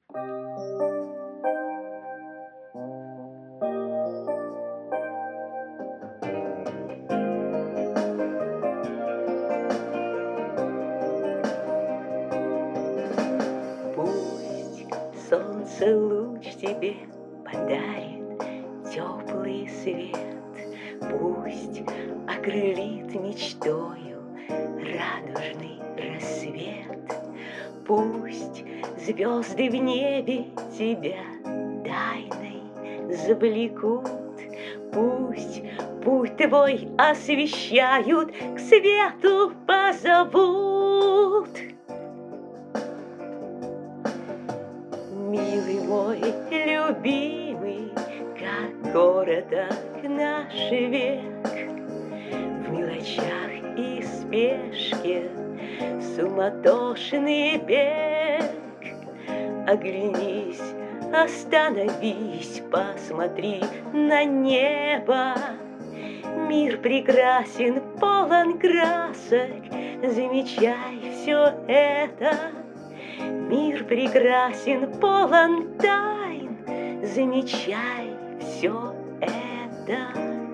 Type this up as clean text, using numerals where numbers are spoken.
Пусть солнце луч тебе подарит теплый свет, пусть окрылит мечтою радужный рассвет, пусть звезды в небе тебя тайной завлекут, пусть путь твой освещают, к свету позовут. Милый мой, любимый, как короток наш век, в мелочах и спешке суматошный бег. Оглянись, остановись, посмотри на небо. Мир прекрасен, полон красок, замечай все это. Мир прекрасен, полон тайн, замечай все это.